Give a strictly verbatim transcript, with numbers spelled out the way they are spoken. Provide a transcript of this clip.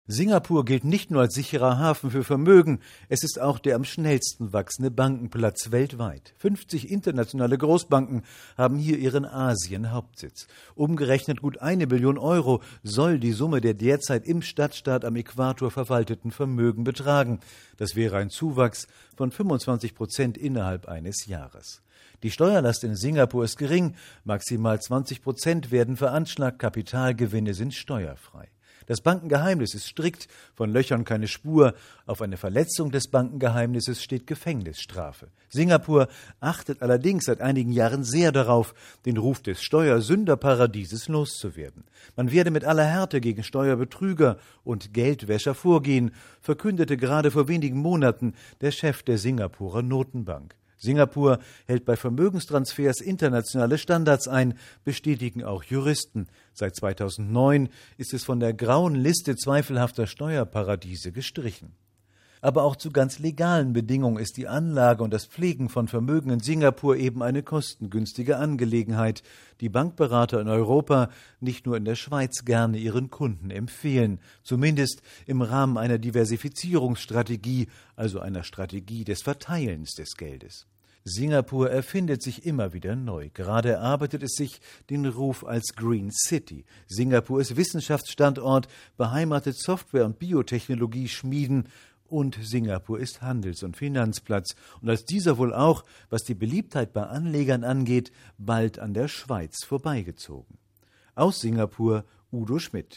Singapur gilt nicht nur als sicherer Hafen für Vermögen, es ist auch der am schnellsten wachsende Bankenplatz weltweit. fünfzig internationale Großbanken haben hier ihren Asien-Hauptsitz. Umgerechnet gut eine Billion Euro soll die Summe der derzeit im Stadtstaat am Äquator verwalteten Vermögen betragen. Das wäre ein Zuwachs von fünfundzwanzig Prozent innerhalb eines Jahres. Die Steuerlast in Singapur ist gering, maximal zwanzig Prozent werden veranschlagt, Kapitalgewinne sind steuerfrei. Das Bankengeheimnis ist strikt, von Löchern keine Spur. Auf eine Verletzung des Bankengeheimnisses steht Gefängnisstrafe. Singapur achtet allerdings seit einigen Jahren sehr darauf, den Ruf des Steuersünderparadieses loszuwerden. Man werde mit aller Härte gegen Steuerbetrüger und Geldwäscher vorgehen, verkündete gerade vor wenigen Monaten der Chef der Singapurer Notenbank. Singapur hält bei Vermögenstransfers internationale Standards ein, bestätigen auch Juristen. Seit zweitausendneun ist es von der grauen Liste zweifelhafter Steuerparadiese gestrichen. Aber auch zu ganz legalen Bedingungen ist die Anlage und das Pflegen von Vermögen in Singapur eben eine kostengünstige Angelegenheit, die Bankberater in Europa, nicht nur in der Schweiz, gerne ihren Kunden empfehlen, zumindest im Rahmen einer Diversifizierungsstrategie, also einer Strategie des Verteilens des Geldes. Singapur erfindet sich immer wieder neu. Gerade erarbeitet es sich den Ruf als Green City. Singapur ist Wissenschaftsstandort, beheimatet Software- und Biotechnologie-Schmieden, und Singapur ist Handels- und Finanzplatz und als dieser wohl auch, was die Beliebtheit bei Anlegern angeht, bald an der Schweiz vorbeigezogen. Aus Singapur Udo Schmidt.